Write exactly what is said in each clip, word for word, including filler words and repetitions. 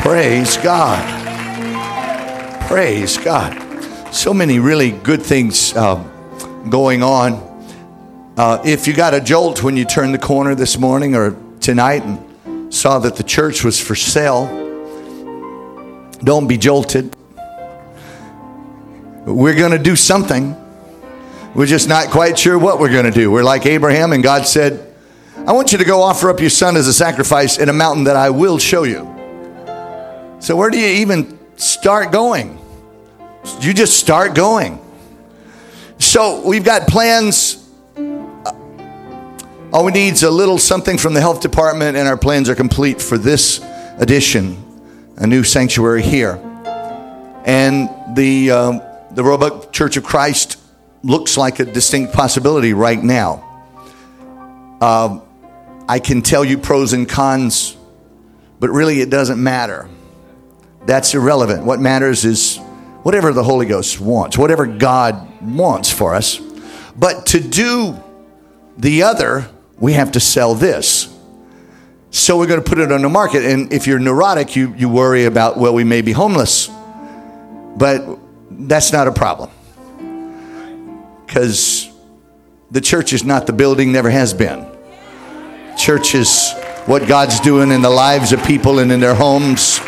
Praise God. Praise God. So many really good things uh, going on. Uh, if you got a jolt when you turned the corner this morning or tonight and saw that the church was for sale, don't be jolted. We're going to do something. We're just not quite sure what we're going to do. We're like Abraham, and God said, I want you to go offer up your son as a sacrifice in a mountain that I will show you. So where do you even start going? You just start going. So we've got plans. All we need is a little something from the health department, and our plans are complete for this edition, a new sanctuary here. And the um, the Roebuck Church of Christ looks like a distinct possibility right now. Uh, I can tell you pros and cons, but really it doesn't matter. That's irrelevant. What matters is whatever the Holy Ghost wants, whatever God wants for us. But to do the other, we have to sell this. So we're going to put it on the market. And if you're neurotic, you, you worry about, well, we may be homeless. But that's not a problem. Because the church is not the building, never has been. Church is what God's doing in the lives of people and in their homes.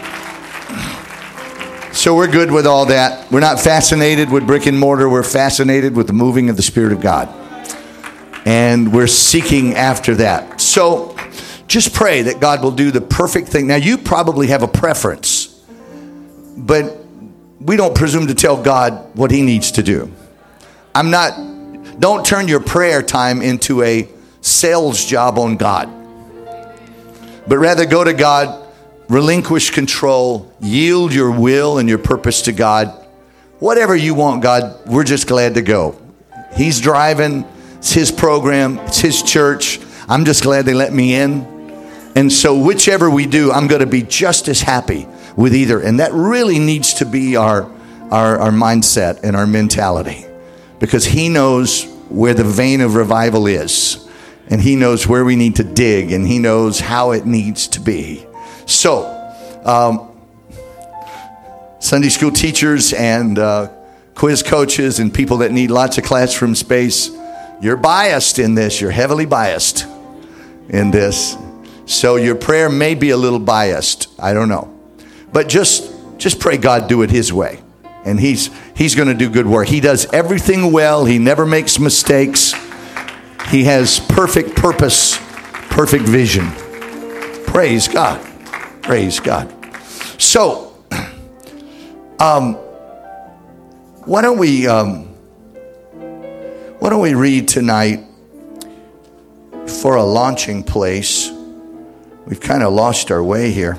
So we're good with all that. We're not fascinated with brick and mortar. We're fascinated with the moving of the Spirit of God. And we're seeking after that. So just pray that God will do the perfect thing. Now, you probably have a preference, but we don't presume to tell God what he needs to do. I'm not, don't turn your prayer time into a sales job on God, but rather go to God, relinquish control, yield your will and your purpose to God. Whatever you want, God, we're just glad to go. He's driving. It's his program. It's his church. I'm just glad they let me in. And so whichever we do, I'm going to be just as happy with either. And that really needs to be our, our, our mindset and our mentality, because he knows where the vein of revival is, and he knows where we need to dig, and he knows how it needs to be. So, um, Sunday school teachers and uh, quiz coaches and people that need lots of classroom space, you're biased in this. You're heavily biased in this. So your prayer may be a little biased. I don't know. But just just pray God do it his way. And he's he's going to do good work. He does everything well. He never makes mistakes. He has perfect purpose, perfect vision. Praise God. Praise God. So, um, why don't we um, why don't we read tonight for a launching place? We've kind of lost our way here.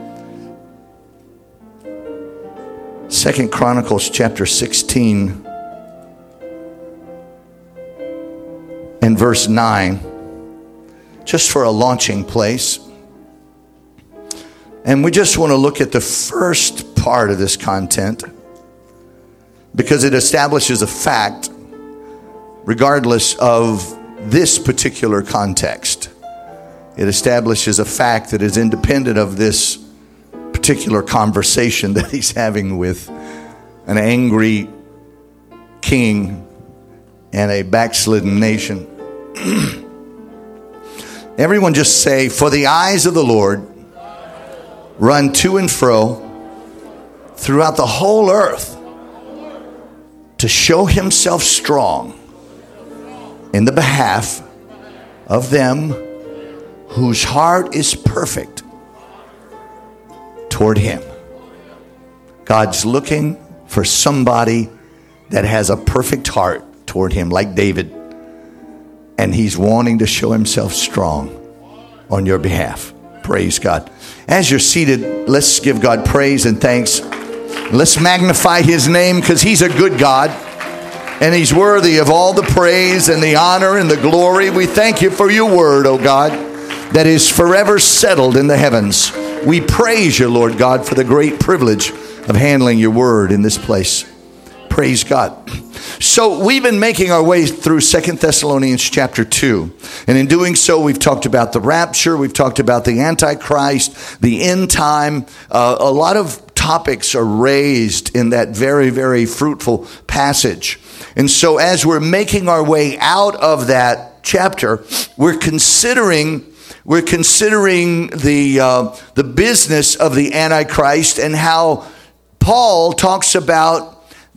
Second Chronicles chapter sixteen and verse nine, just for a launching place. And we just want to look at the first part of this content, because it establishes a fact regardless of this particular context. It establishes a fact that is independent of this particular conversation that he's having with an angry king and a backslidden nation. Everyone just say, for the eyes of the Lord run to and fro throughout the whole earth to show himself strong in the behalf of them whose heart is perfect toward him. God's looking for somebody that has a perfect heart toward him, like David. And he's wanting to show himself strong on your behalf. Praise God. As you're seated, let's give God praise and thanks. Let's magnify his name, because he's a good God. And he's worthy of all the praise and the honor and the glory. We thank you for your word, oh God, that is forever settled in the heavens. We praise you, Lord God, for the great privilege of handling your word in this place. Praise God. So we've been making our way through Second Thessalonians chapter two. And in doing so, we've talked about the rapture. We've talked about the Antichrist, the end time. Uh, a lot of topics are raised in that very, very fruitful passage. And so as we're making our way out of that chapter, we're considering we're considering the uh, the business of the Antichrist and how Paul talks about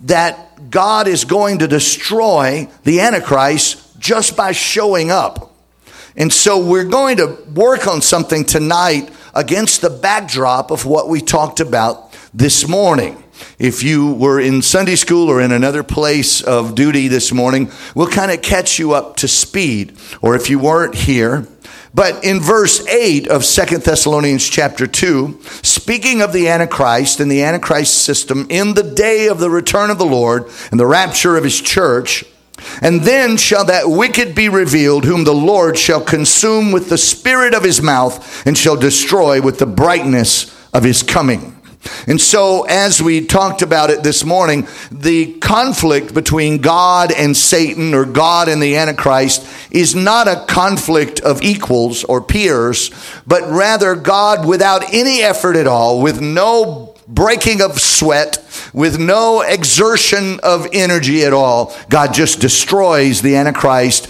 that God is going to destroy the Antichrist just by showing up. And so we're going to work on something tonight against the backdrop of what we talked about this morning. If you were in Sunday school or in another place of duty this morning, we'll kind of catch you up to speed. Or if you weren't here, but in verse eight of Second Thessalonians chapter two, speaking of the Antichrist and the Antichrist system in the day of the return of the Lord and the rapture of his church, and then shall that wicked be revealed, whom the Lord shall consume with the spirit of his mouth and shall destroy with the brightness of his coming. And so as we talked about it this morning, the conflict between God and Satan, or God and the Antichrist, is not a conflict of equals or peers, but rather God, without any effort at all, with no breaking of sweat, with no exertion of energy at all, God just destroys the Antichrist,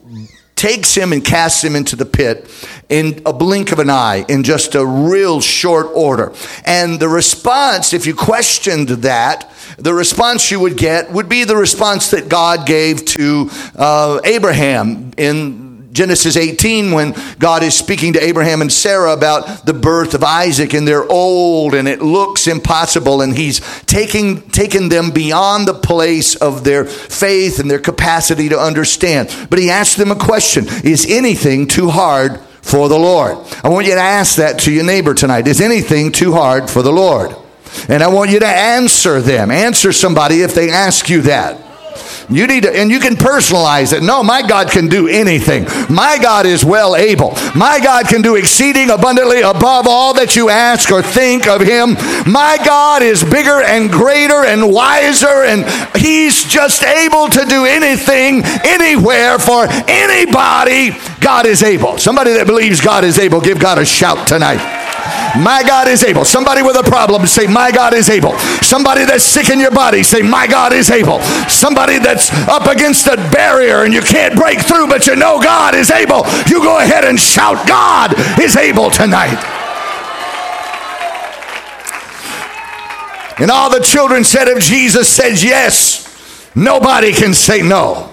takes him and casts him into the pit in a blink of an eye, in just a real short order. And the response, if you questioned that, the response you would get would be the response that God gave to uh, Abraham in Genesis eighteen, when God is speaking to Abraham and Sarah about the birth of Isaac, and they're old and it looks impossible, and he's taking taken them beyond the place of their faith and their capacity to understand. But he asked them a question: is anything too hard for the Lord? I want you to ask that to your neighbor tonight. Is anything too hard for the Lord? And I want you to answer them. Answer somebody if they ask you that. You need to, and you can personalize it. No, my God can do anything. My God is well able. My God can do exceeding abundantly above all that you ask or think of him. My God is bigger and greater and wiser, and he's just able to do anything, anywhere, for anybody. God is able. Somebody that believes God is able, give God a shout tonight. My God is able. Somebody with a problem, say, my God is able. Somebody that's sick in your body, say, my God is able. Somebody that's up against a barrier and you can't break through, but you know God is able, you go ahead and shout, God is able tonight. And all the children said, if Jesus says yes, nobody can say no.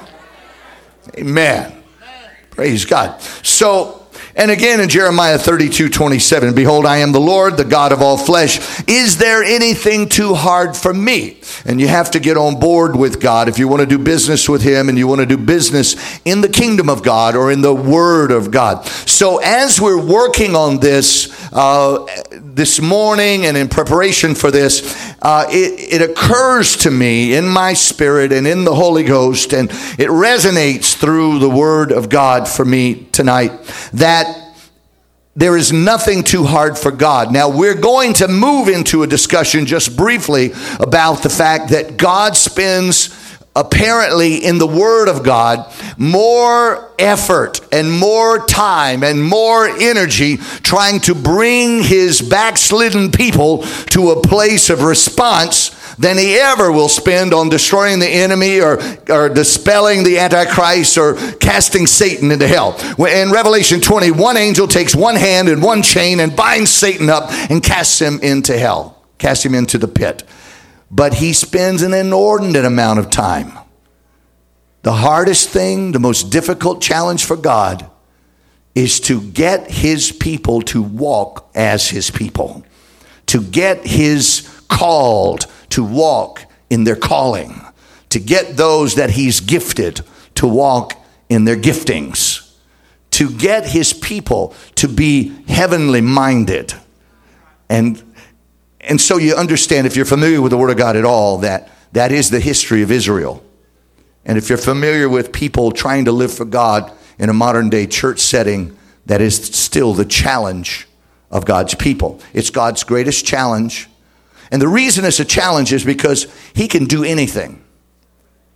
Amen. Praise God. So, and again in Jeremiah thirty-two twenty-seven, behold, I am the Lord, the God of all flesh. Is there anything too hard for me? And you have to get on board with God if you want to do business with him, and you want to do business in the kingdom of God or in the word of God. So as we're working on this uh, this morning and in preparation for this, uh, it, it occurs to me in my spirit and in the Holy Ghost, and it resonates through the word of God for me tonight, that there is nothing too hard for God. Now, we're going to move into a discussion just briefly about the fact that God spends, apparently in the Word of God, more effort and more time and more energy trying to bring his backslidden people to a place of response than he ever will spend on destroying the enemy or, or dispelling the Antichrist or casting Satan into hell. In Revelation twenty, one angel takes one hand and one chain and binds Satan up and casts him into hell, casts him into the pit. But he spends an inordinate amount of time. The hardest thing, the most difficult challenge for God is to get his people to walk as his people, to get his called to walk in their calling, to get those that he's gifted to walk in their giftings, to get his people to be heavenly minded. And and so you understand, if you're familiar with the Word of God at all, that that is the history of Israel. And if you're familiar with people trying to live for God in a modern day church setting, that is still the challenge of God's people. It's God's greatest challenge. And the reason it's a challenge is because he can do anything.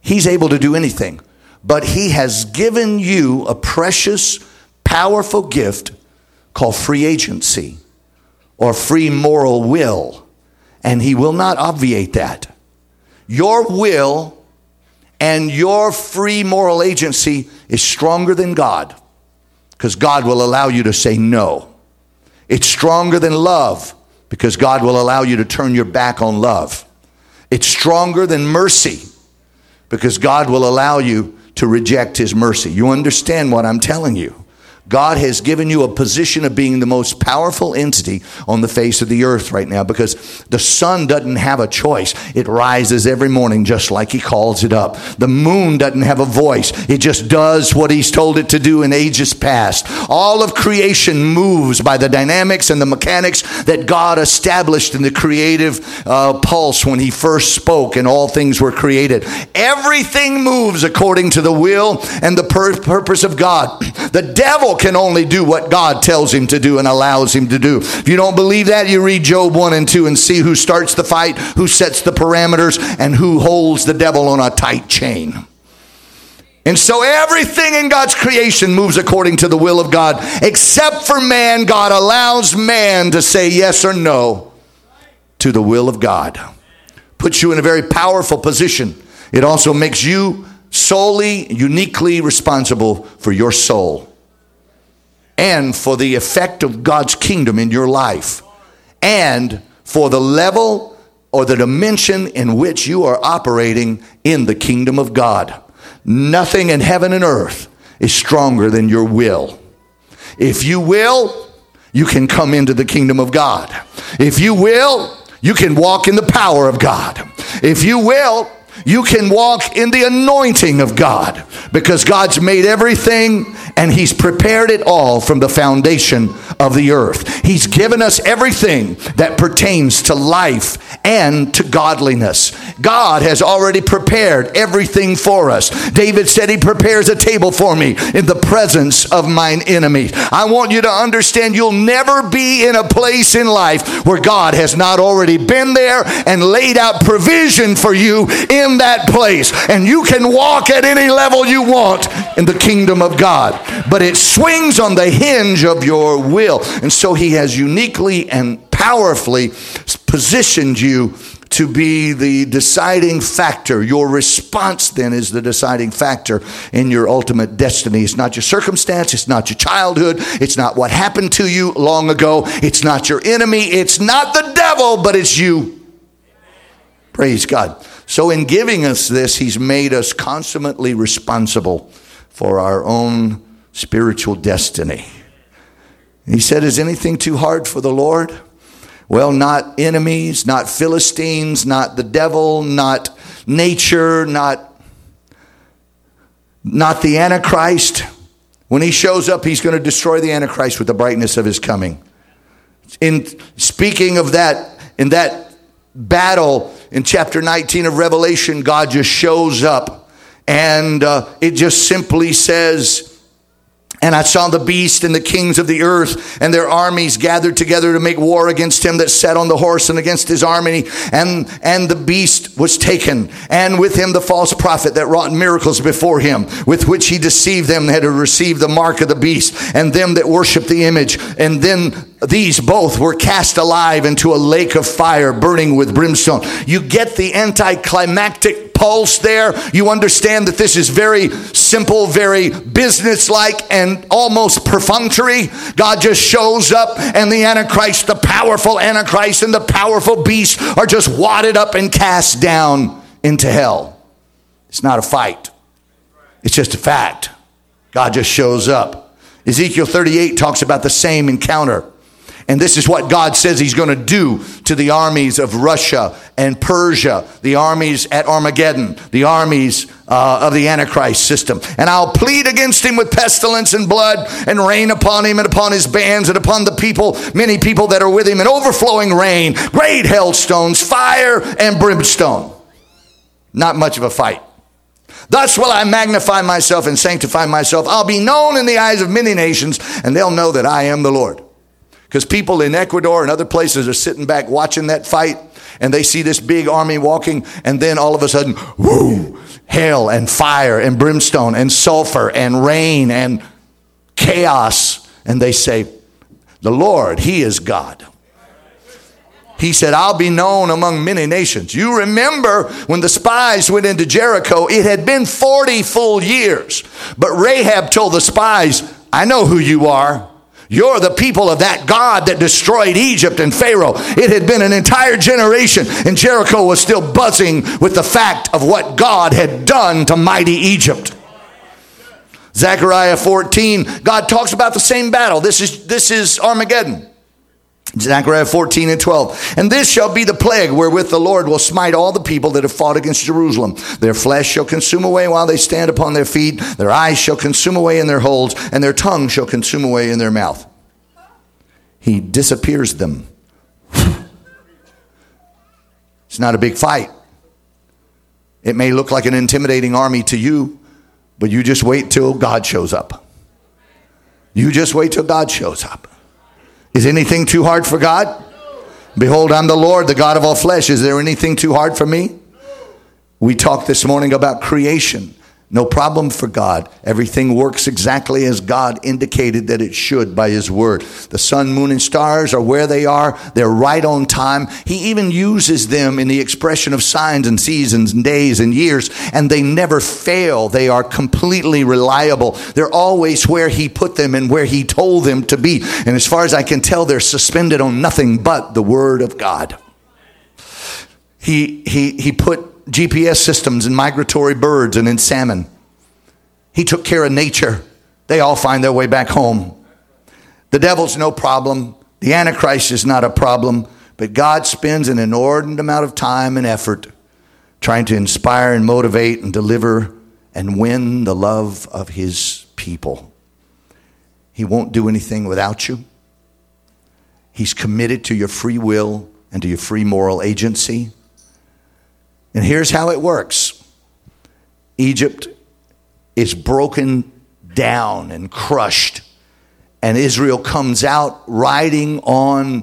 He's able to do anything. But he has given you a precious, powerful gift called free agency or free moral will. And he will not obviate that. Your will and your free moral agency is stronger than God, because God will allow you to say no. It's stronger than love, because God will allow you to turn your back on love. It's stronger than mercy, because God will allow you to reject his mercy. You understand what I'm telling you? God has given you a position of being the most powerful entity on the face of the earth right now, because the sun doesn't have a choice. It rises every morning just like he calls it up. The moon doesn't have a voice. It just does what he's told it to do in ages past. All of creation moves by the dynamics and the mechanics that God established in the creative uh, pulse when he first spoke and all things were created. Everything moves according to the will and the pur- purpose of God. The devil can only do what God tells him to do and allows him to do. If you don't believe that, you read Job one and two and see who starts the fight, who sets the parameters, and who holds the devil on a tight chain. And so everything in God's creation moves according to the will of God, except for man. God allows man to say yes or no to the will of God. Puts you in a very powerful position. It also makes you solely, uniquely responsible for your soul and for the effect of God's kingdom in your life and for the level or the dimension in which you are operating in the kingdom of God. Nothing in heaven and earth is stronger than your will. If you will, you can come into the kingdom of God. If you will, you can walk in the power of God. If you will, you can walk in the anointing of God, because God's made everything and he's prepared it all from the foundation of the earth. He's given us everything that pertains to life and to godliness. God has already prepared everything for us. David said he prepares a table for me in the presence of mine enemies. I want you to understand, you'll never be in a place in life where God has not already been there and laid out provision for you in that place. And you can walk at any level you want in the kingdom of God. But it swings on the hinge of your will. And so he has uniquely and powerfully positioned you to be the deciding factor. Your response then is the deciding factor in your ultimate destiny. It's not your circumstance. It's not your childhood. It's not what happened to you long ago. It's not your enemy. It's not the devil, but it's you. Praise God. So in giving us this, he's made us consummately responsible for our own spiritual destiny. He said, is anything too hard for the Lord? Well, not enemies, not Philistines, not the devil, not nature, not, not the Antichrist. When he shows up, he's going to destroy the Antichrist with the brightness of his coming. In speaking of that, in that battle in chapter nineteen of Revelation, God just shows up, and uh, it just simply says, and I saw the beast and the kings of the earth and their armies gathered together to make war against him that sat on the horse and against his army. And, and the beast was taken, and with him the false prophet that wrought miracles before him, with which he deceived them that had received the mark of the beast and them that worshiped the image. And then these both were cast alive into a lake of fire burning with brimstone. You get the anticlimactic pulse there. You understand that this is very simple, very businesslike, and almost perfunctory. God just shows up, and the Antichrist, the powerful Antichrist and the powerful beast are just wadded up and cast down into hell. It's not a fight. It's just a fact. God just shows up. Ezekiel thirty-eight talks about the same encounter. And this is what God says he's going to do to the armies of Russia and Persia, the armies at Armageddon, the armies uh, of the Antichrist system. And I'll plead against him with pestilence and blood, and rain upon him and upon his bands and upon the people, many people that are with him, and overflowing rain, great hailstones, fire and brimstone. Not much of a fight. Thus will I magnify myself and sanctify myself. I'll be known in the eyes of many nations, and they'll know that I am the Lord. Because people in Ecuador and other places are sitting back watching that fight, and they see this big army walking, and then all of a sudden, whoo, hell and fire and brimstone and sulfur and rain and chaos. And they say, the Lord, he is God. He said, I'll be known among many nations. You remember when the spies went into Jericho, it had been forty full years. But Rahab told the spies, I know who you are. You're the people of that God that destroyed Egypt and Pharaoh. It had been an entire generation, and Jericho was still buzzing with the fact of what God had done to mighty Egypt. Zechariah fourteen, God talks about the same battle. This is, this is Armageddon. Zechariah fourteen and twelve. And this shall be the plague wherewith the Lord will smite all the people that have fought against Jerusalem. Their flesh shall consume away while they stand upon their feet. Their eyes shall consume away in their holes, and their tongue shall consume away in their mouth. He disappears them. It's not a big fight. It may look like an intimidating army to you, but you just wait till God shows up. You just wait till God shows up. Is anything too hard for God? Behold, I'm the Lord, the God of all flesh. Is there anything too hard for me? We talked this morning about creation. No problem for God. Everything works exactly as God indicated that it should by his word. The sun, moon, and stars are where they are. They're right on time. He even uses them in the expression of signs and seasons and days and years, and they never fail. They are completely reliable. They're always where he put them and where he told them to be. And as far as I can tell, they're suspended on nothing but the word of God. He, he, he put G P S systems in migratory birds and in salmon. He took care of nature. They all find their way back home. The devil's no problem. The Antichrist is not a problem. But God spends an inordinate amount of time and effort trying to inspire and motivate and deliver and win the love of his people. He won't do anything without you. He's committed to your free will and to your free moral agency. And here's how it works. Egypt is broken down and crushed. And Israel comes out riding on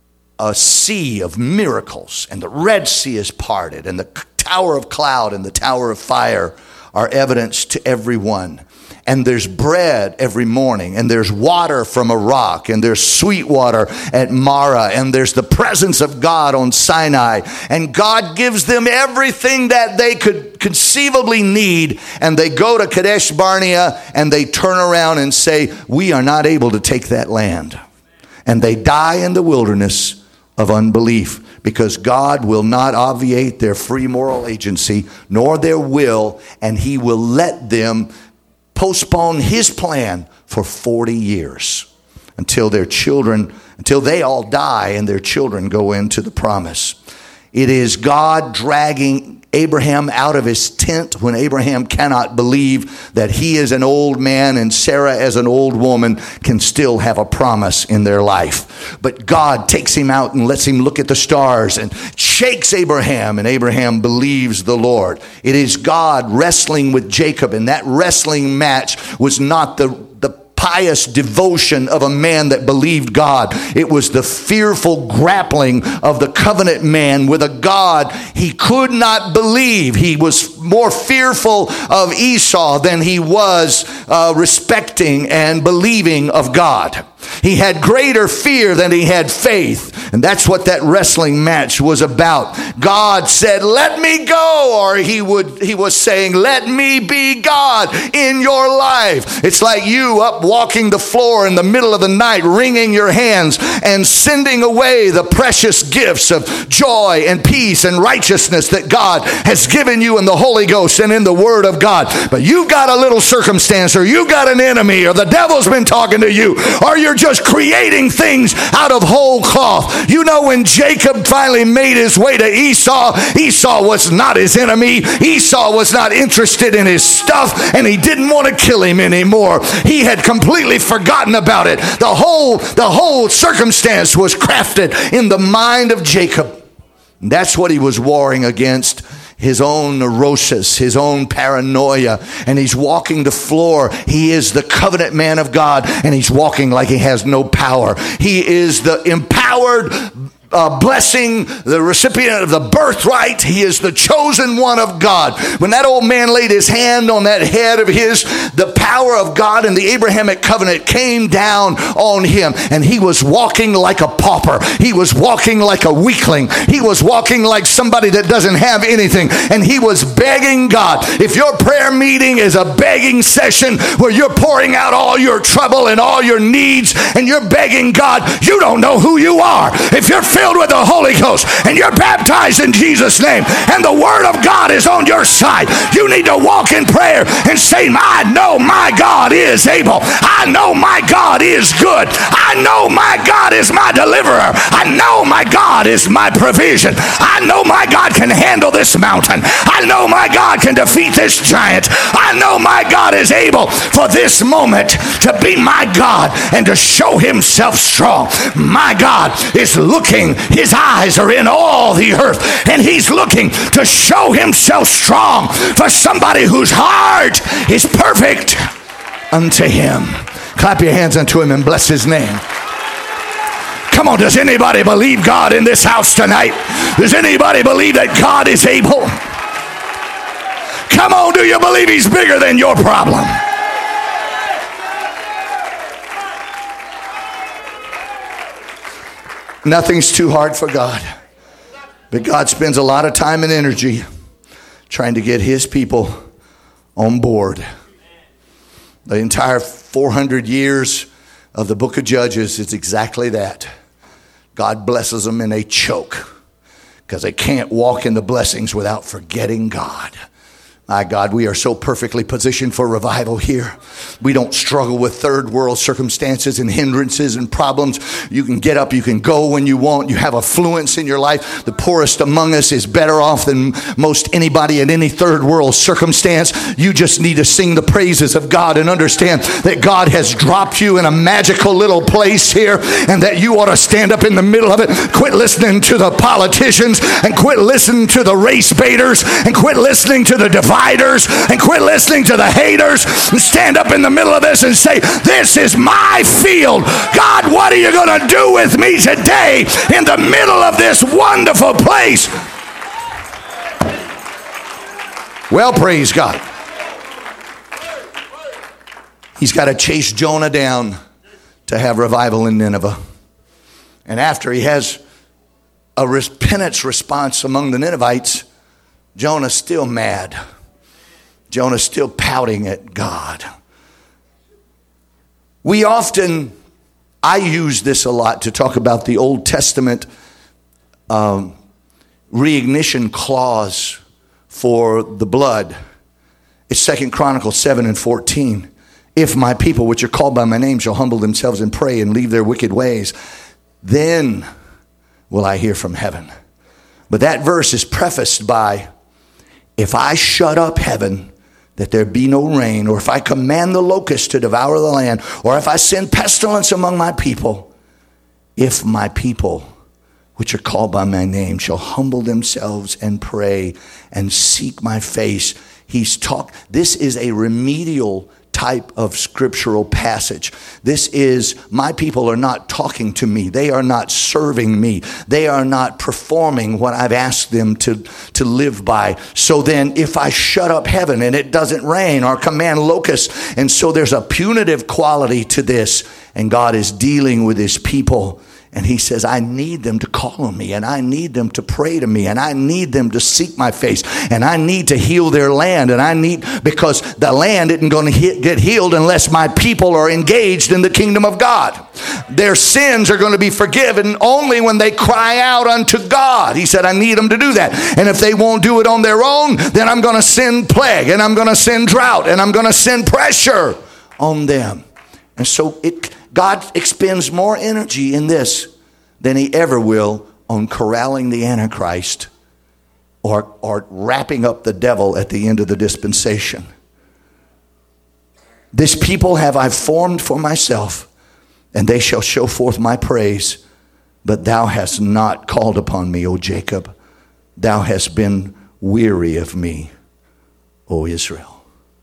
a sea of miracles. And the Red Sea is parted. And the Tower of Cloud and the Tower of Fire are evidence to everyone. And there's bread every morning, and there's water from a rock, and there's sweet water at Marah, and there's the presence of God on Sinai. And God gives them everything that they could conceivably need. And they go to Kadesh Barnea, and they turn around and say, we are not able to take that land. And they die in the wilderness of unbelief, because God will not obviate their free moral agency, nor their will, and he will let them postpone his plan for forty years until their children, until they all die and their children go into the promise. It is God dragging Abraham out of his tent when Abraham cannot believe that he as an old man and Sarah as an old woman can still have a promise in their life. But God takes him out and lets him look at the stars and shakes Abraham, and Abraham believes the Lord. It is God wrestling with Jacob, and that wrestling match was not the pious devotion of a man that believed God. It was the fearful grappling of the covenant man with a God he could not believe. He was more fearful of Esau than he was uh, respecting and believing of God. He had greater fear than he had faith. And that's what that wrestling match was about. God said, let me go. Or he would, he was saying, let me be God in your life. It's like you up walking the floor in the middle of the night, wringing your hands and sending away the precious gifts of joy and peace and righteousness that God has given you in the Holy Ghost and in the Word of God. But you've got a little circumstance, or you've got an enemy, or the devil's been talking to you, or you're just creating things out of whole cloth. You know, when Jacob finally made his way to Esau, Esau was not his enemy. Esau was not interested in his stuff, and he didn't want to kill him anymore. He had completely forgotten about it. The whole, the whole circumstance was crafted in the mind of Jacob. And that's what he was warring against. his own neurosis, his own paranoia, and he's walking the floor. He is the covenant man of God, and he's walking like he has no power. He is the empowered Uh, blessing, the recipient of the birthright. He is the chosen one of God. When that old man laid his hand on that head of his, the power of God and the Abrahamic covenant came down on him, and he was walking like a pauper. He was walking like a weakling. He was walking like somebody that doesn't have anything, and he was begging God. If your prayer meeting is a begging session where you're pouring out all your trouble and all your needs and you're begging God, you don't know who you are. If you're filled with the Holy Ghost and you're baptized in Jesus' name and the Word of God is on your side, you need to walk in prayer and say, I know my God is able. I know my God is good. I know my God is my deliverer. I know my God is my provision. I know my God can handle this mountain. I know my God can defeat this giant. I know my God is able for this moment to be my God and to show himself strong. My God is looking. His eyes are in all the earth, and he's looking to show himself strong for somebody whose heart is perfect unto him. Clap your hands unto him and bless his name. Come on, does anybody believe God in this house tonight? Does anybody believe that God is able? Come on, do you believe he's bigger than your problem? Nothing's too hard for God. But God spends a lot of time and energy trying to get his people on board. The entire four hundred years of the book of Judges is exactly that. God blesses them and they choke because they can't walk in the blessings without forgetting God. My God, we are so perfectly positioned for revival here. We don't struggle with third world circumstances and hindrances and problems. You can get up, you can go when you want. You have affluence in your life. The poorest among us is better off than most anybody in any third world circumstance. You just need to sing the praises of God and understand that God has dropped you in a magical little place here, and that you ought to stand up in the middle of it. Quit listening to the politicians, and quit listening to the race baiters, and quit listening to the dividers, and quit listening to the haters, and stand up in the middle of this and say, this is my field. God, what are you going to do with me today in the middle of this wonderful place? Well, praise God. He's got to chase Jonah down to have revival in Nineveh. And after he has a repentance response among the Ninevites, Jonah's still mad. Jonah's still pouting at God. We often, I use this a lot to talk about the Old Testament um, reignition clause for the blood. It's Second Chronicles seven and fourteen. If my people, which are called by my name, shall humble themselves and pray and leave their wicked ways, then will I hear from heaven. But that verse is prefaced by, if I shut up heaven that there be no rain, or if I command the locusts to devour the land, or if I send pestilence among my people, if my people, which are called by my name, shall humble themselves and pray and seek my face. He's talk. This is a remedial type of scriptural passage. This is, my people are not talking to me. They are not serving me. They are not performing what I've asked them to, to live by. So then if I shut up heaven and it doesn't rain, or command locusts, and so there's a punitive quality to this, and God is dealing with his people. And he says, I need them to call on me, and I need them to pray to me, and I need them to seek my face, and I need to heal their land, and I need, because the land isn't going to get healed unless my people are engaged in the kingdom of God. Their sins are going to be forgiven only when they cry out unto God. He said, I need them to do that. And if they won't do it on their own, then I'm going to send plague, and I'm going to send drought, and I'm going to send pressure on them. And so it God expends more energy in this than he ever will on corralling the Antichrist or, or wrapping up the devil at the end of the dispensation. This people have I formed for myself, and they shall show forth my praise. But thou hast not called upon me, O Jacob. Thou hast been weary of me, O Israel.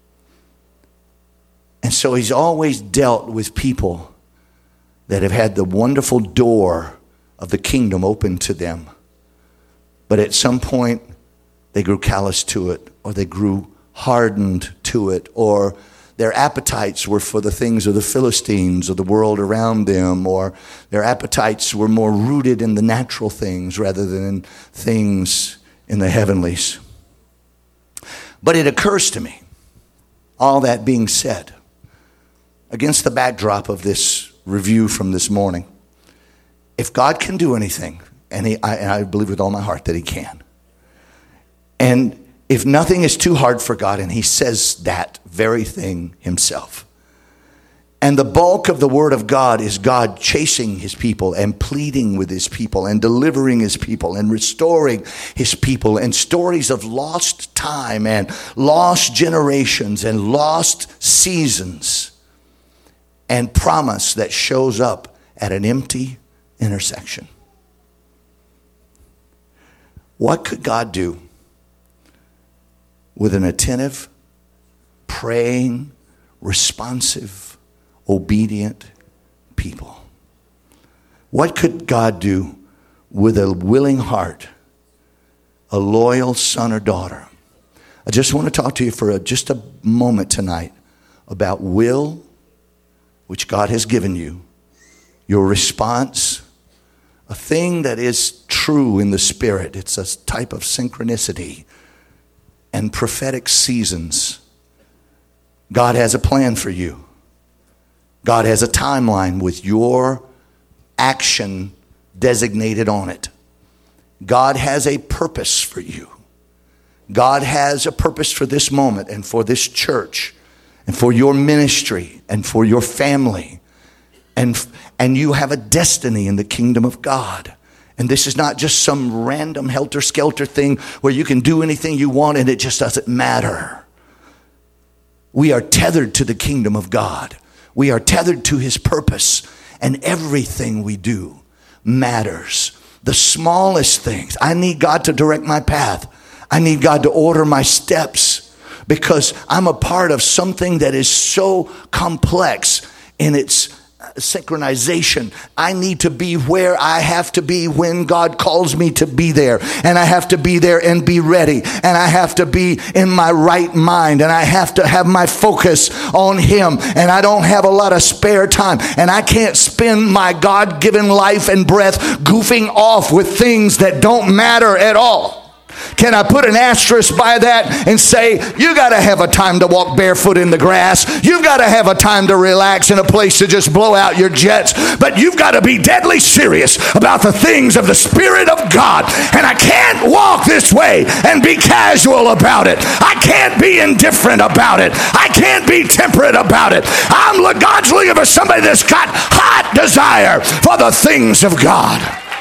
And so he's always dealt with people that have had the wonderful door of the kingdom open to them. But at some point, they grew callous to it, or they grew hardened to it, or their appetites were for the things of the Philistines or the world around them, or their appetites were more rooted in the natural things rather than in things in the heavenlies. But it occurs to me, all that being said, against the backdrop of this review from this morning, if God can do anything, and, he, I, and I believe with all my heart that he can, and if nothing is too hard for God, and he says that very thing himself, and the bulk of the word of God is God chasing his people and pleading with his people and delivering his people and restoring his people, and stories of lost time and lost generations and lost seasons, and promise that shows up at an empty intersection. What could God do with an attentive, praying, responsive, obedient people? What could God do with a willing heart, a loyal son or daughter? I just want to talk to you for a, just a moment tonight about will, which God has given you, your response, a thing that is true in the spirit. It's a type of synchronicity, and prophetic seasons. God has a plan for you. God has a timeline with your action designated on it. God has a purpose for you. God has a purpose for this moment and for this church and for your ministry and for your family. And, and you have a destiny in the kingdom of God. And this is not just some random helter-skelter thing where you can do anything you want and it just doesn't matter. We are tethered to the kingdom of God. We are tethered to his purpose. And everything we do matters. The smallest things. I need God to direct my path. I need God to order my steps, because I'm a part of something that is so complex in its synchronization. I need to be where I have to be when God calls me to be there. And I have to be there and be ready. And I have to be in my right mind. And I have to have my focus on him. And I don't have a lot of spare time. And I can't spend my God-given life and breath goofing off with things that don't matter at all. Can I put an asterisk by that and say, you got to have a time to walk barefoot in the grass. You've got to have a time to relax in a place to just blow out your jets. But you've got to be deadly serious about the things of the Spirit of God. And I can't walk this way and be casual about it. I can't be indifferent about it. I can't be temperate about it. I'm God's looking for somebody that's got hot desire for the things of God.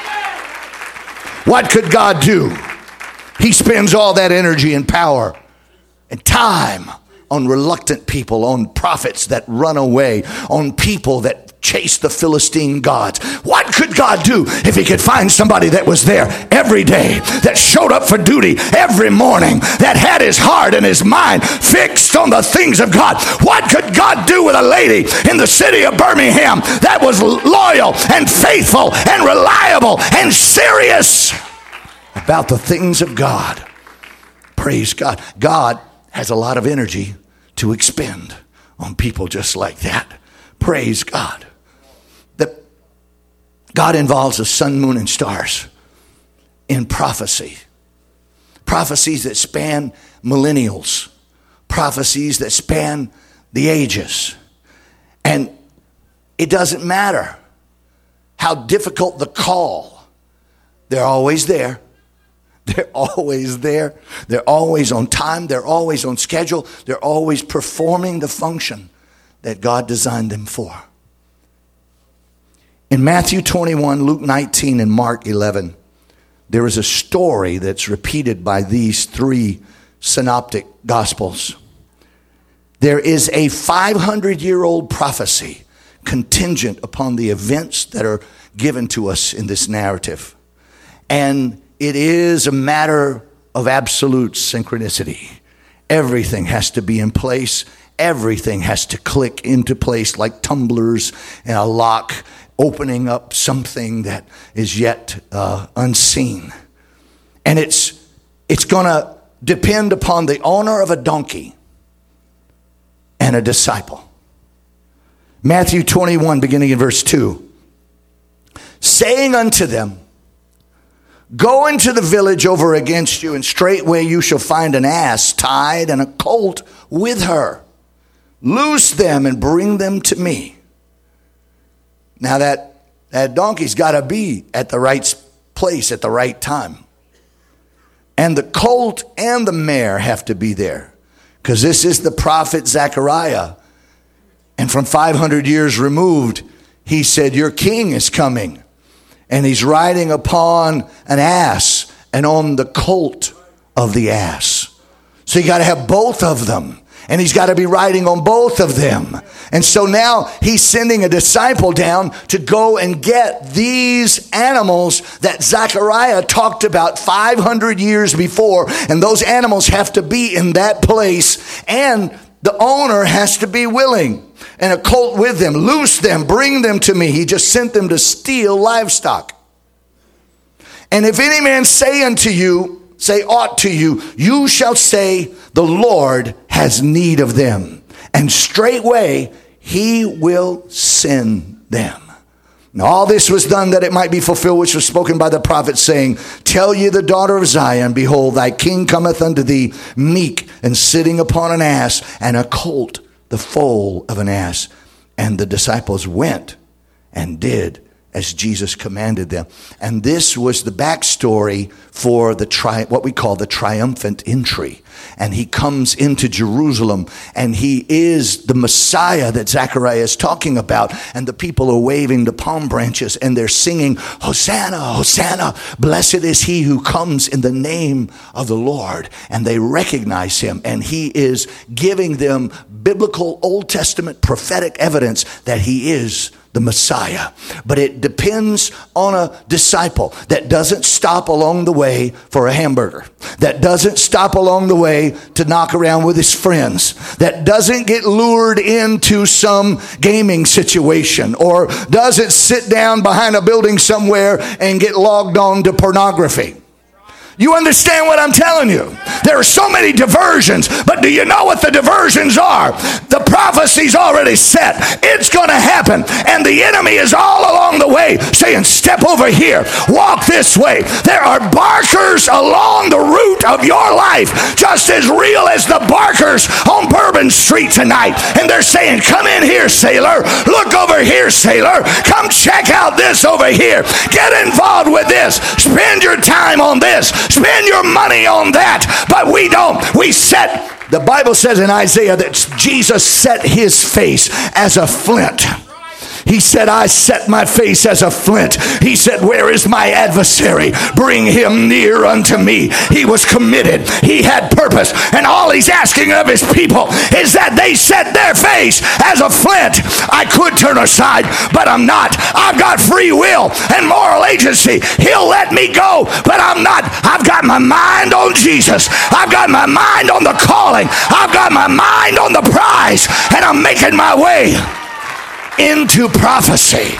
What could God do? He spends all that energy and power and time on reluctant people, on prophets that run away, on people that chase the Philistine gods. What could God do if he could find somebody that was there every day, that showed up for duty every morning, that had his heart and his mind fixed on the things of God? What could God do with a lady in the city of Birmingham that was loyal and faithful and reliable and serious about the things of God? Praise God. God has a lot of energy to expend on people just like that. Praise God. That God involves the sun, moon, and stars in prophecy. Prophecies that span millennials. Prophecies that span the ages. And it doesn't matter how difficult the call. They're always there. They're always there. They're always on time. They're always on schedule. They're always performing the function that God designed them for. In Matthew twenty-one, Luke nineteen, and Mark eleven, there is a story that's repeated by these three synoptic gospels. There is a five hundred year old prophecy contingent upon the events that are given to us in this narrative. And it is a matter of absolute synchronicity. Everything has to be in place. Everything has to click into place like tumblers and a lock opening up something that is yet uh, unseen. And it's it's going to depend upon the owner of a donkey and a disciple. Matthew twenty-one, beginning in verse two. Saying unto them, go into the village over against you, and straightway you shall find an ass tied and a colt with her. Loose them and bring them to me. Now that, that donkey's got to be at the right place at the right time. And the colt and the mare have to be there. Because this is the prophet Zechariah. And from five hundred years removed, he said, your king is coming. And he's riding upon an ass and on the colt of the ass. So you got to have both of them. And he's got to be riding on both of them. And so now he's sending a disciple down to go and get these animals that Zechariah talked about five hundred years before. And those animals have to be in that place. And the owner has to be willing. And a colt with them. Loose them. Bring them to me. He just sent them to steal livestock. And if any man say unto you, say aught to you, you shall say, the Lord has need of them. And straightway he will send them. Now all this was done that it might be fulfilled, which was spoken by the prophet, saying, tell ye the daughter of Zion, behold, thy king cometh unto thee, meek and sitting upon an ass, and a colt, the foal of an ass. And the disciples went and did as Jesus commanded them. And this was the backstory for the tri- what we call the triumphant entry. And he comes into Jerusalem, and he is the Messiah that Zechariah is talking about. And the people are waving the palm branches, and they're singing, Hosanna, Hosanna, blessed is he who comes in the name of the Lord. And they recognize him, and he is giving them biblical Old Testament prophetic evidence that he is the Messiah. But it depends on a disciple that doesn't stop along the way for a hamburger, that doesn't stop along the way to knock around with his friends, that doesn't get lured into some gaming situation, or doesn't sit down behind a building somewhere and get logged on to pornography. You understand what I'm telling you? There are so many diversions, but do you know what the diversions are? The prophecy's already set. It's going to happen. And the enemy is all along the way saying, step over here, walk this way. There are barkers along the route of your life, just as real as the barkers on Bourbon Street tonight. And they're saying, come in here, sailor. Look over here, sailor. Come check out this over here. Get involved with this. Spend your time on this. Spend your money on that. But we don't. We set, the Bible says in Isaiah that Jesus set his face as a flint. He said, I set my face as a flint. He said, where is my adversary? Bring him near unto me. He was committed. He had purpose. And all he's asking of his people is that they set their face as a flint. I could turn aside, but I'm not. I've got free will and moral agency. He'll let me go, but I'm not. I've got my mind on Jesus. I've got my mind on the calling. I've got my mind on the prize, and I'm making my way into prophecy.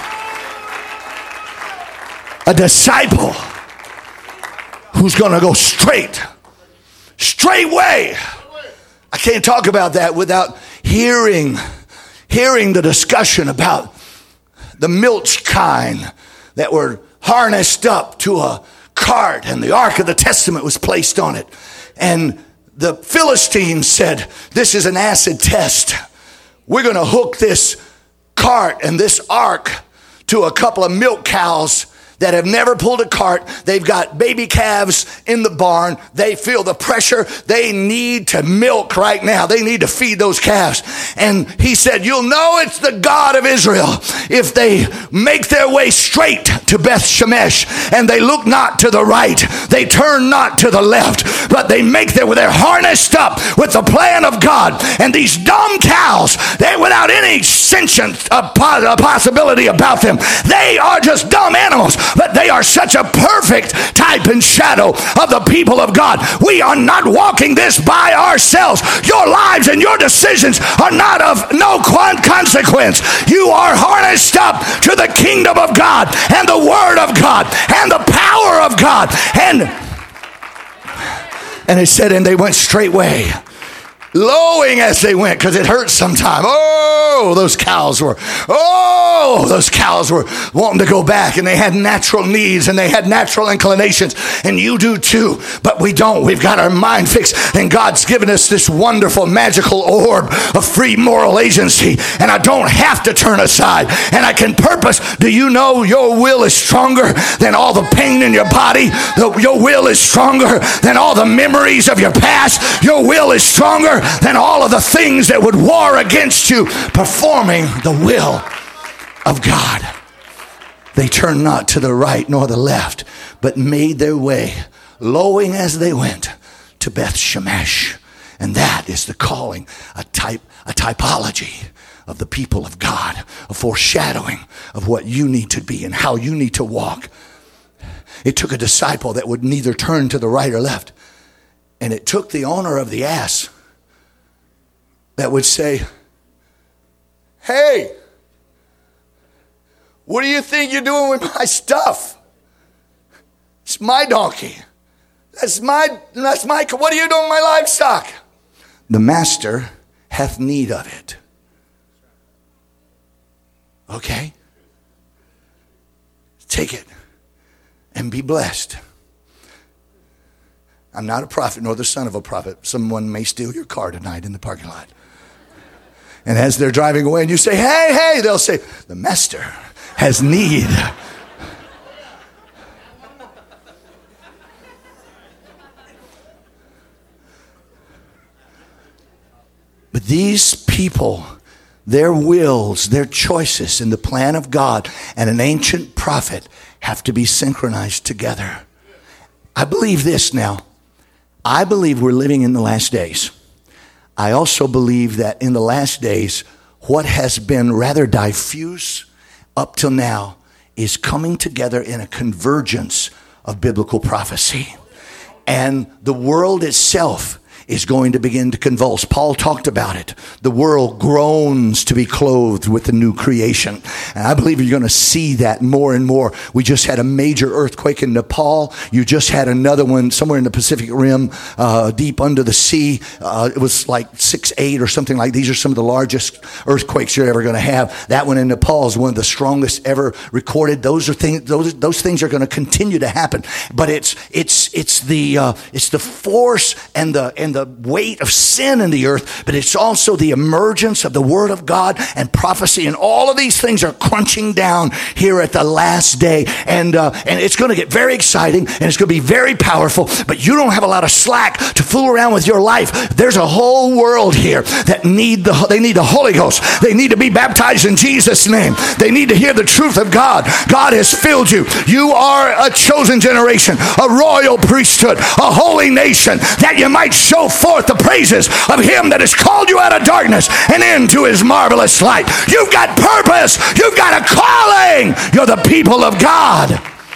A disciple who's going to go straight, straightway. I can't talk about that without hearing, hearing the discussion about the milch kine that were harnessed up to a cart, and the Ark of the Testament was placed on it. And the Philistines said, this is an acid test. We're going to hook this cart and this ark to a couple of milk cows that have never pulled a cart. They've got baby calves in the barn. They feel the pressure. They need to milk right now. They need to feed those calves. And he said, you'll know it's the God of Israel if they make their way straight to Beth Shemesh, and they look not to the right. They turn not to the left, but they make their way. They're harnessed up with the plan of God. And these dumb cows, they without any sentient uh, possibility about them, they are just dumb animals. but they are such a perfect type and shadow of the people of God. We are not walking this by ourselves. Your lives and your decisions are not of no consequence. You are harnessed up to the kingdom of God and the word of God and the power of God. And and it said, and they went straightway, lowing as they went, because it hurts sometimes. Oh, those cows were, oh, those cows were wanting to go back, and they had natural needs, and they had natural inclinations, and you do too, but we don't. We've got our mind fixed, and God's given us this wonderful, magical orb of free moral agency, and I don't have to turn aside, and I can purpose. Do you know your will is stronger than all the pain in your body? Your will is stronger than all the memories of your past. Your will is stronger than all of the things that would war against you performing the will of God. They turned not to the right nor the left, but made their way, lowing as they went, to Beth Shemesh. And that is the calling, a type, a typology of the people of God, a foreshadowing of what you need to be and how you need to walk. It took a disciple that would neither turn to the right or left, and it took the owner of the ass that would say, hey, what do you think you're doing with my stuff? It's my donkey. That's my, that's my, what are you doing with my livestock? The master hath need of it. Okay? Take it and be blessed. I'm not a prophet nor the son of a prophet. Someone may steal your car tonight in the parking lot. And as they're driving away and you say, hey, hey, they'll say, the master has need. But these people, their wills, their choices in the plan of God and an ancient prophet have to be synchronized together. I believe this now. I believe we're living in the last days. I also believe that in the last days, what has been rather diffuse up till now is coming together in a convergence of biblical prophecy. And the world itself is going to begin to convulse. Paul talked about it. The world groans to be clothed with the new creation. And I believe you're going to see that more and more. We just had a major earthquake in Nepal. You just had another one somewhere in the Pacific Rim, uh, deep under the sea. Uh, it was like six, eight or something like. These are some of the largest earthquakes you're ever going to have. That one in Nepal is one of the strongest ever recorded. Those are things. Those those things are going to continue to happen. But it's it's it's the uh, it's the force and the and the weight of sin in the earth, but it's also the emergence of the word of God and prophecy, and all of these things are crunching down here at the last day, and uh, and it's going to get very exciting, and it's going to be very powerful, but you don't have a lot of slack to fool around with your life. There's a whole world here that need the they need the Holy Ghost. They need to be baptized in Jesus' name. They need to hear the truth of God. God has filled you. You are a chosen generation, a royal priesthood, a holy nation, that you might show forth the praises of him that has called you out of darkness and into his marvelous light. You've got purpose. You've got a calling. You're the people of God.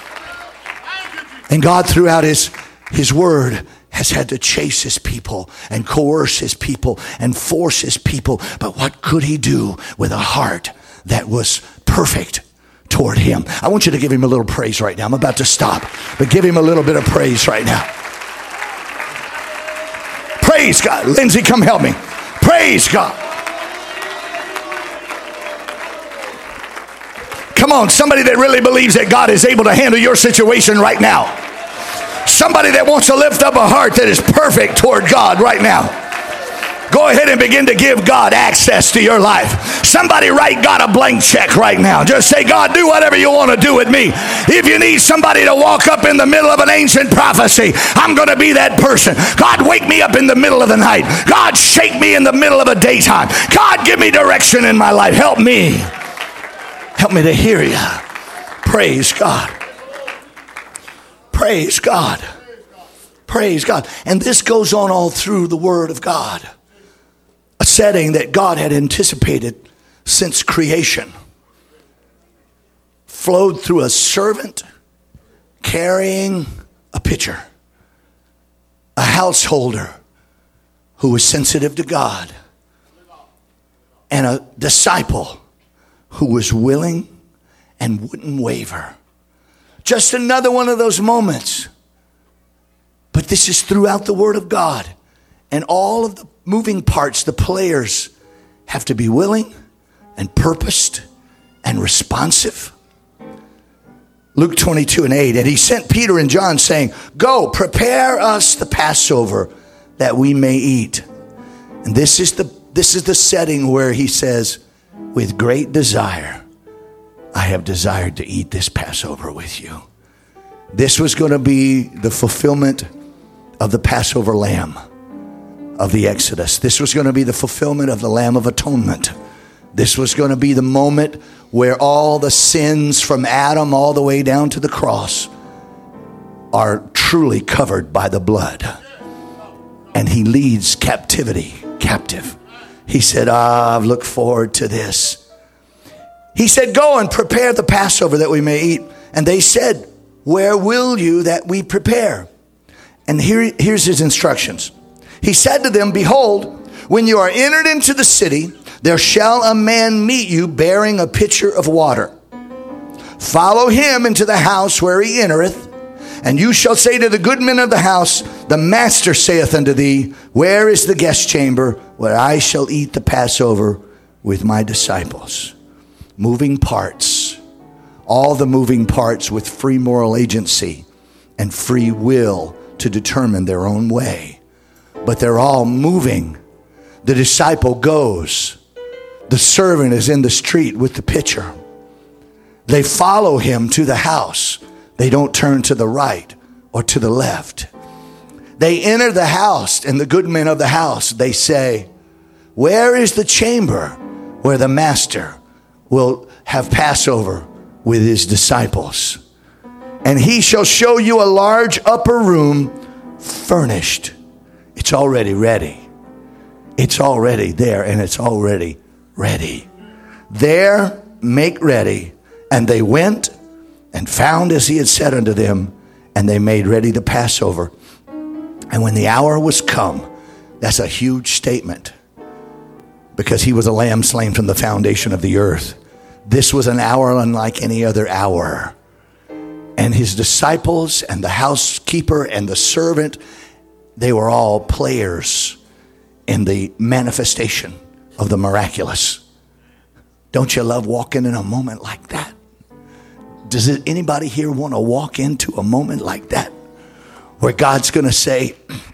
And God, throughout his, his word, has had to chase his people and coerce his people and force his people. But what could he do with a heart that was perfect toward him? I want you to give him a little praise right now. I'm about to stop, but give him a little bit of praise right now. Praise God. Lindsay, come help me. Praise God. Come on, somebody that really believes that God is able to handle your situation right now. Somebody that wants to lift up a heart that is perfect toward God right now. Go ahead and begin to give God access to your life. Somebody write God a blank check right now. Just say, God, do whatever you want to do with me. If you need somebody to walk up in the middle of an ancient prophecy, I'm going to be that person. God, wake me up in the middle of the night. God, shake me in the middle of a daytime. God, give me direction in my life. Help me. Help me to hear you. Praise God. Praise God. Praise God. And this goes on all through the Word of God. A setting that God had anticipated since creation flowed through a servant carrying a pitcher, a householder who was sensitive to God, and a disciple who was willing and wouldn't waver. Just another one of those moments. But this is throughout the Word of God. And all of the moving parts, the players have to be willing and purposed and responsive. Luke twenty-two and eight, and he sent Peter and John saying, go, prepare us the Passover that we may eat. And this is the this is the setting where he says, with great desire, I have desired to eat this Passover with you. This was going to be the fulfillment of the Passover lamb of the Exodus. This was going to be the fulfillment of the Lamb of Atonement. This was going to be the moment where all the sins from Adam all the way down to the cross are truly covered by the blood. And he leads captivity captive. He said, ah, I've looked forward to this. He said, go and prepare the Passover that we may eat. And they said, where will you that we prepare? And here, here's his instructions. He said to them, behold, when you are entered into the city, there shall a man meet you bearing a pitcher of water. Follow him into the house where he entereth, and you shall say to the good men of the house, the master saith unto thee, where is the guest chamber where I shall eat the Passover with my disciples? Moving parts, all the moving parts with free moral agency and free will to determine their own way. But they're all moving. The disciple goes. The servant is in the street with the pitcher. They follow him to the house. They don't turn to the right or to the left. They enter the house, and the good men of the house, they say, where is the chamber where the master will have Passover with his disciples? And he shall show you a large upper room furnished. It's already ready. It's already there, and it's already ready. There, make ready. And they went and found as he had said unto them, and they made ready the Passover. And when the hour was come, that's a huge statement, because he was a lamb slain from the foundation of the earth. This was an hour unlike any other hour. And his disciples and the housekeeper and the servant, they were all players in the manifestation of the miraculous. Don't you love walking in a moment like that? Does it, anybody here want to walk into a moment like that? Where God's going to say,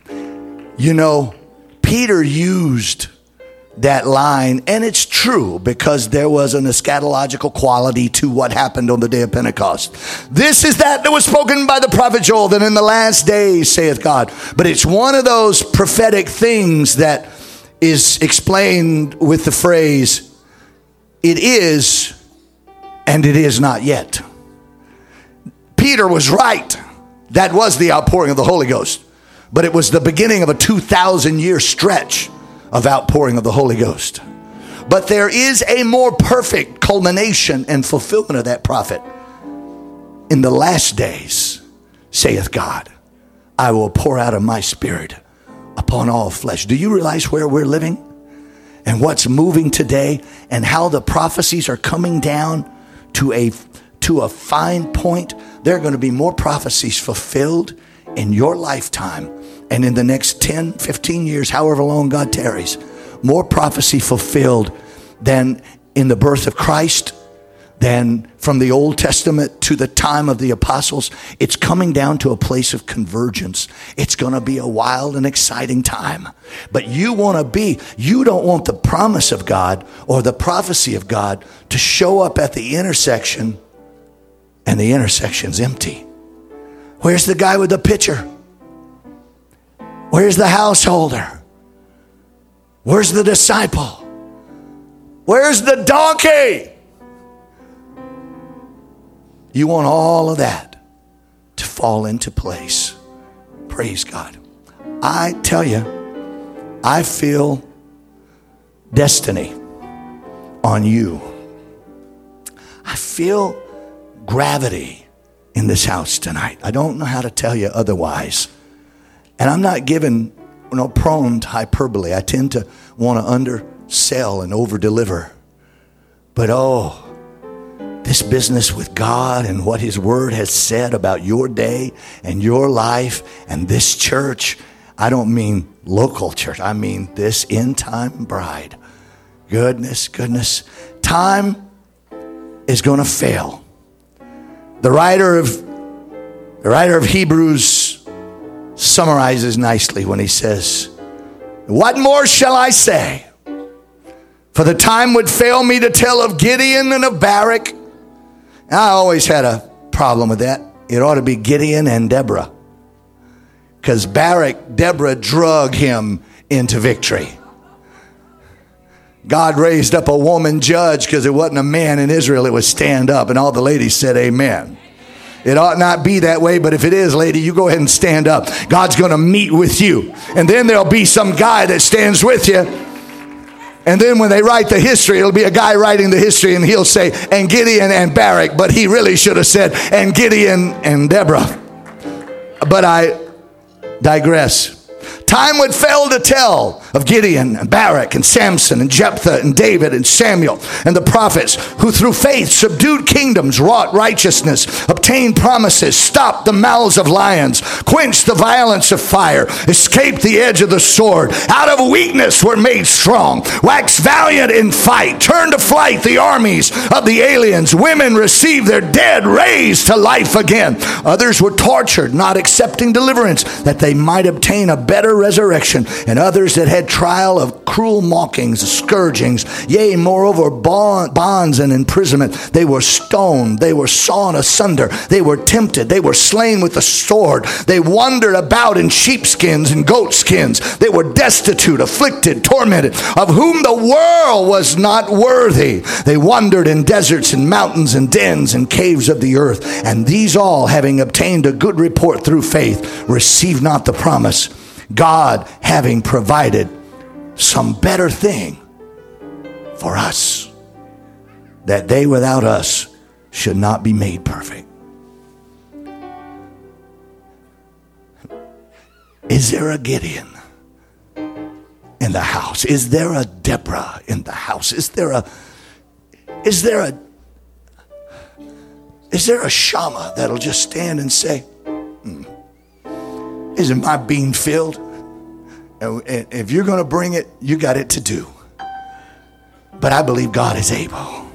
you know, Peter used that line, and it's true, because there was an eschatological quality to what happened on the day of Pentecost. This is that that was spoken by the prophet Joel, that in the last days, saith God. But it's one of those prophetic things that is explained with the phrase, it is, and it is not yet. Peter was right. That was the outpouring of the Holy Ghost. But it was the beginning of a two thousand year stretch of outpouring of the Holy Ghost. But there is a more perfect culmination and fulfillment of that prophet. In the last days, saith God, I will pour out of my spirit upon all flesh. Do you realize where we're living and what's moving today, and how the prophecies are coming down to a to a fine point? There are going to be more prophecies fulfilled in your lifetime and in the next ten, fifteen years, however long God tarries. More prophecy fulfilled than in the birth of Christ, than from the Old Testament to the time of the apostles. It's coming down to a place of convergence. It's going to be a wild and exciting time. But you want to be, you don't want the promise of God or the prophecy of God to show up at the intersection and the intersection's empty. Where's the guy with the pitcher? Where's the householder? Where's the disciple? Where's the donkey? You want all of that to fall into place. Praise God. I tell you, I feel destiny on you. I feel gravity in this house tonight. I don't know how to tell you otherwise. And I'm not given, you know, prone to hyperbole. I tend to want to undersell and over-deliver. But oh, this business with God and what his word has said about your day and your life and this church, I don't mean local church. I mean this end-time bride. Goodness, goodness. Time is going to fail. The writer of the writer of Hebrews summarizes nicely when he says, "What more shall I say? For the time would fail me to tell of Gideon and of Barak." I always had a problem with that. It ought to be Gideon and Deborah. Because Barak, Deborah drug him into victory. God raised up a woman judge because there wasn't a man in Israel that would stand up. And all the ladies said amen. It ought not be that way, but if it is, lady, you go ahead and stand up. God's going to meet with you. And then there'll be some guy that stands with you. And then when they write the history, it'll be a guy writing the history, and he'll say, and Gideon and Barak, but he really should have said, and Gideon and Deborah. But I digress. Time would fail to tell of Gideon and Barak and Samson and Jephthah and David and Samuel and the prophets who through faith subdued kingdoms, wrought righteousness, obtained promises, stopped the mouths of lions, quenched the violence of fire, escaped the edge of the sword, out of weakness were made strong, waxed valiant in fight, turned to flight the armies of the aliens. Women received their dead raised to life again. Others were tortured, not accepting deliverance, that they might obtain a better resurrection, and others that had trial of cruel mockings, scourgings, yea, moreover, bonds and imprisonment. They were stoned, they were sawn asunder, they were tempted, they were slain with the sword, they wandered about in sheepskins and goatskins, they were destitute, afflicted, tormented, of whom the world was not worthy. They wandered in deserts and mountains and dens and caves of the earth, and these all, having obtained a good report through faith, received not the promise, God having provided some better thing for us, that they without us should not be made perfect. Is there a Gideon in the house? Is there a Deborah in the house? Is there a is there a is there a Shammah that'll just stand and say, hmm, isn't my bean filled? And if you're going to bring it, you got it to do. But I believe God is able.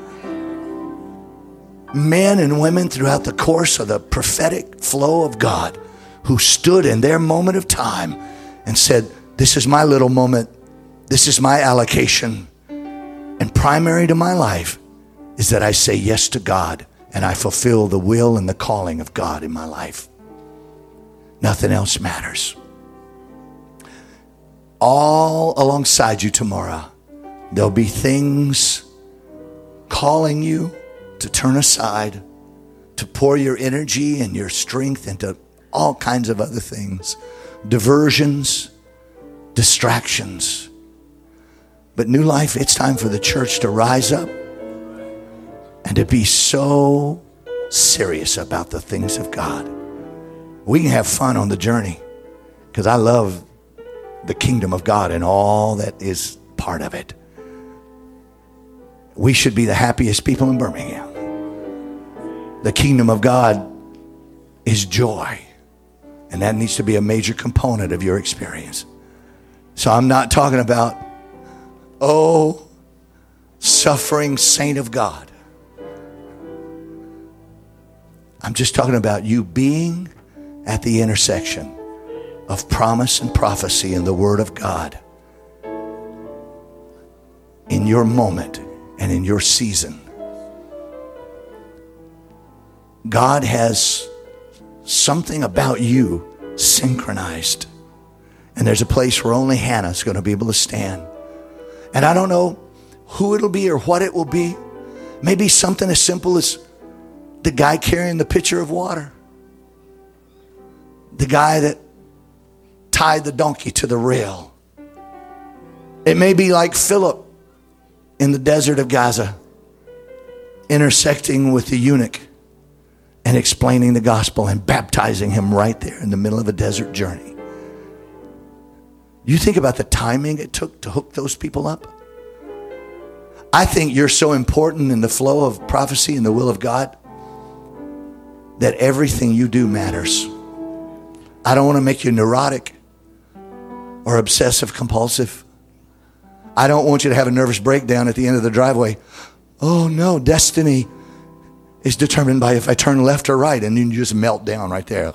Men and women throughout the course of the prophetic flow of God who stood in their moment of time and said, this is my little moment. This is my allocation. And primary to my life is that I say yes to God and I fulfill the will and the calling of God in my life. Nothing else matters. All alongside you tomorrow, there'll be things calling you to turn aside, to pour your energy and your strength into all kinds of other things, diversions, distractions. But New Life, it's time for the church to rise up and to be so serious about the things of God. We can have fun on the journey because I love the kingdom of God and all that is part of it. We should be the happiest people in Birmingham. The kingdom of God is joy, and that needs to be a major component of your experience. So I'm not talking about, oh, suffering saint of God. I'm just talking about you being at the intersection of promise and prophecy in the Word of God in your moment and in your season. God has something about you synchronized, and there's a place where only Hannah's going to be able to stand. And I don't know who it'll be or what it will be. Maybe something as simple as the guy carrying the pitcher of water, the guy that tied the donkey to the rail. It may be like Philip in the desert of Gaza, intersecting with the eunuch and explaining the gospel and baptizing him right there in the middle of a desert journey. You think about the timing it took to hook those people up? I think you're so important in the flow of prophecy and the will of God that everything you do matters. I don't want to make you neurotic or obsessive compulsive. I don't want you to have a nervous breakdown at the end of the driveway. Oh no, destiny is determined by if I turn left or right, and then you just melt down right there.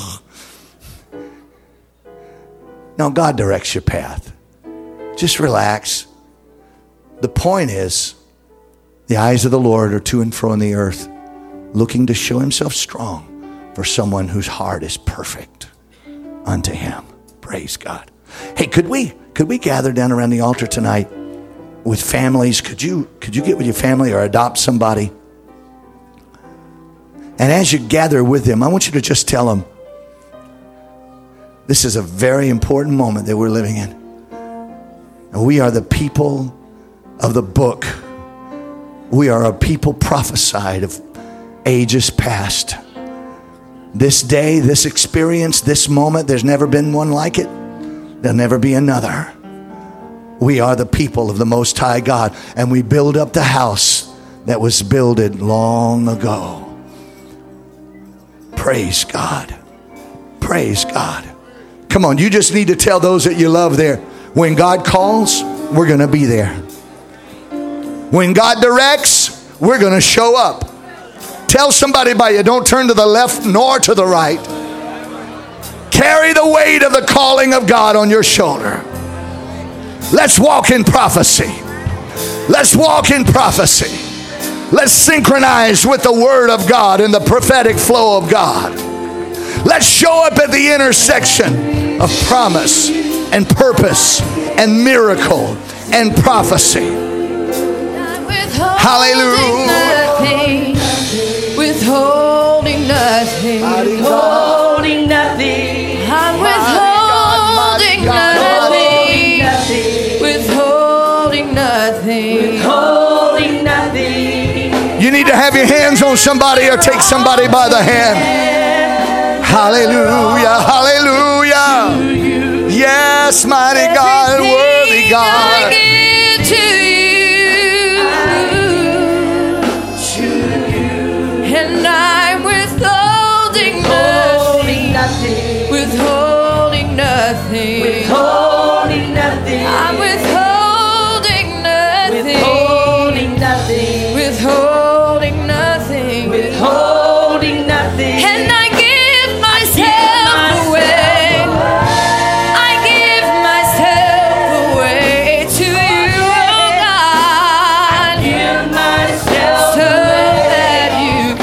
No, God directs your path. Just relax. The point is, the eyes of the Lord are to and fro in the earth, looking to show himself strong for someone whose heart is perfect unto him. Praise God. Hey, could we could we gather down around the altar tonight with families? Could you could you get with your family or adopt somebody? And as you gather with them, I want you to just tell them, this is a very important moment that we're living in. And we are the people of the book. We are a people prophesied of ages past. This day, this experience, this moment, there's never been one like it. There'll never be another. We are the people of the Most High God, and we build up the house that was builded long ago. Praise God. Praise God. Come on, you just need to tell those that you love there, when God calls, we're going to be there. When God directs, we're going to show up. Tell somebody by you, don't turn to the left nor to the right. Carry the weight of the calling of God on your shoulder. Let's walk in prophecy. Let's walk in prophecy. Let's synchronize with the Word of God and the prophetic flow of God. Let's show up at the intersection of promise and purpose and miracle and prophecy. Hallelujah. Withholding nothing. Withholding nothing. I'm withholding nothing. Withholding nothing. Withholding nothing. You need to have your hands on somebody or take somebody by the hand. Hallelujah. Hallelujah. Yes, mighty God, worthy God. And I'm withholding nothing. Withholding nothing. Withholding nothing. I'm withholding nothing. Withholding nothing. Withholding nothing. Withholding nothing. And I give myself away. I give myself away to you, oh God. I give myself away.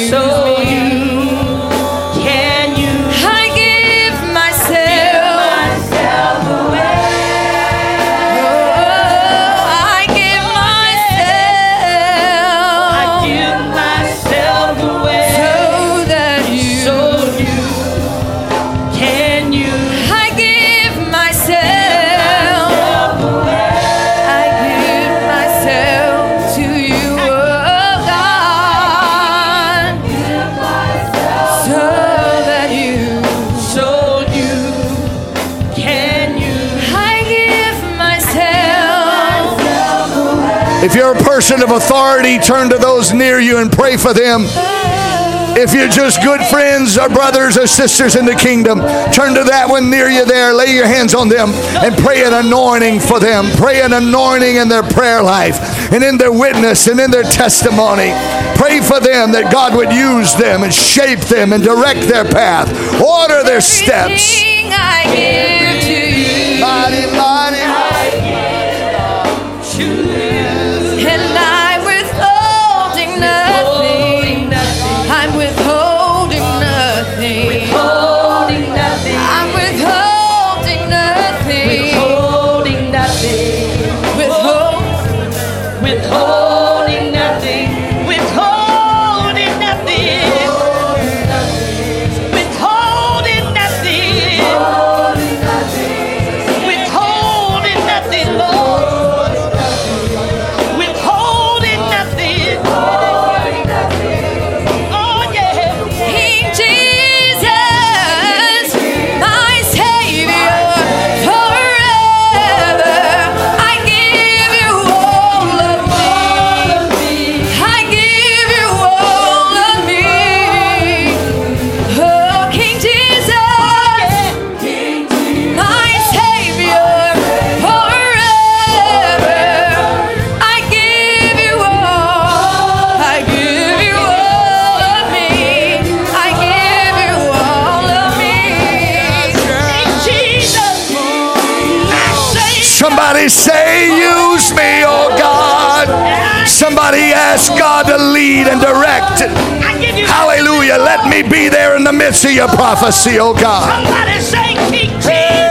If you're a person of authority, turn to those near you and pray for them. If you're just good friends or brothers or sisters in the kingdom, turn to that one near you there. Lay your hands on them and pray an anointing for them. Pray an anointing in their prayer life and in their witness and in their testimony. Pray for them that God would use them and shape them and direct their path. Order their steps. I give to you. Mighty, mighty, And I'm withholding nothing. I'm withholding nothing. Withholding nothing. I'm withholding nothing. Withholding nothing. Withholding withholding nothing. Withholding nothing. Withholding nothing. Withholding Somebody say, use me, oh God. Somebody ask God to lead and direct. Hallelujah. Let me be there in the midst of your prophecy, oh God. Somebody say, King Jesus.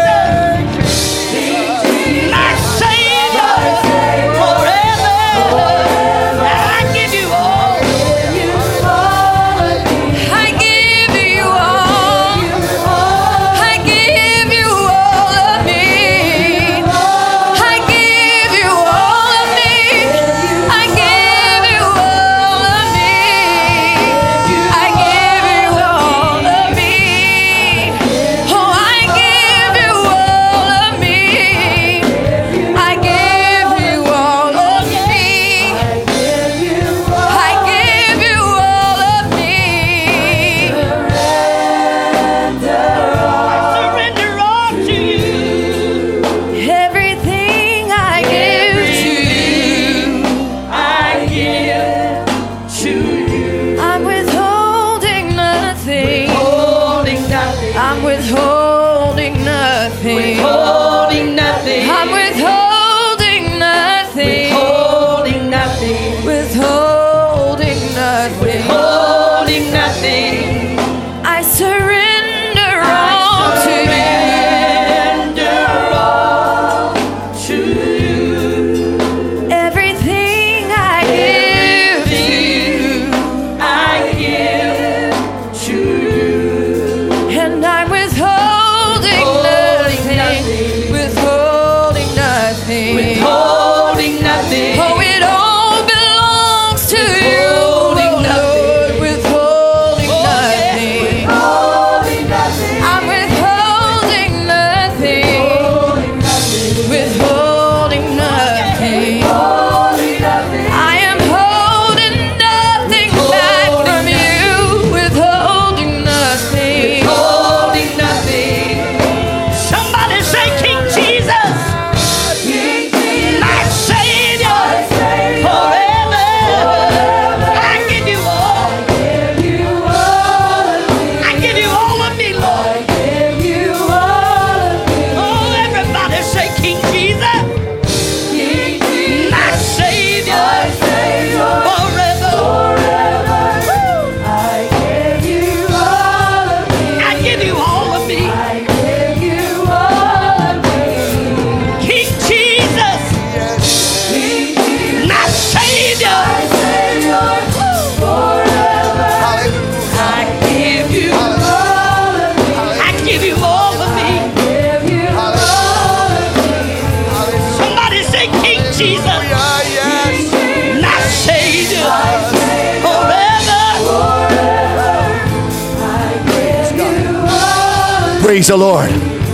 Praise the Lord.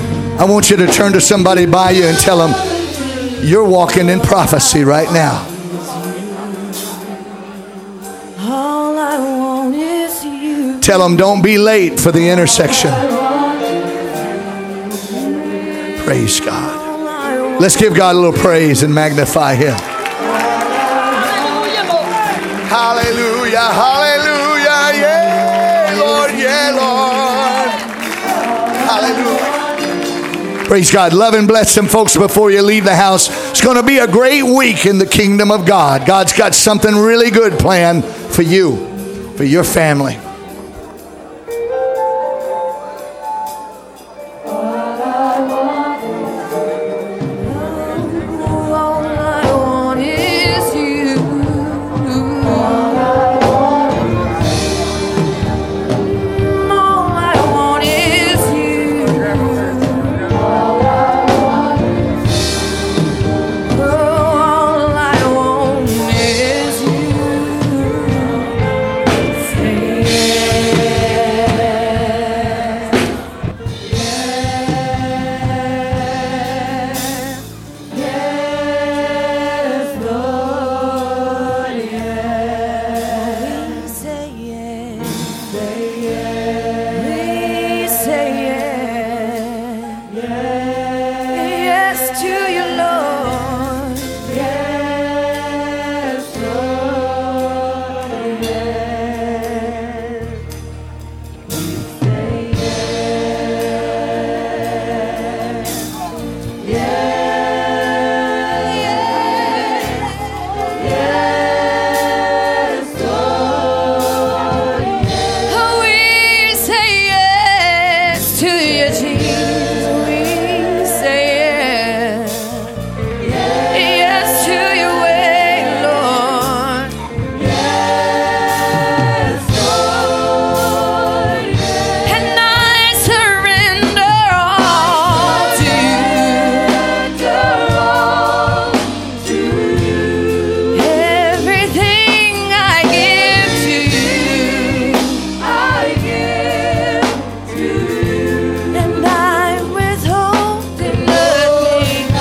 I want you to turn to somebody by you and tell them you're walking in prophecy right now. All I want is you. Tell them don't be late for the intersection. Praise God. Let's give God a little praise and magnify Him. Hallelujah, hallelujah, yeah, Lord, yeah, Lord. Hallelujah. Praise God. Love and bless them folks before you leave the house. It's going to be a great week in the kingdom of God. God's got something really good planned for you, for your family. To you.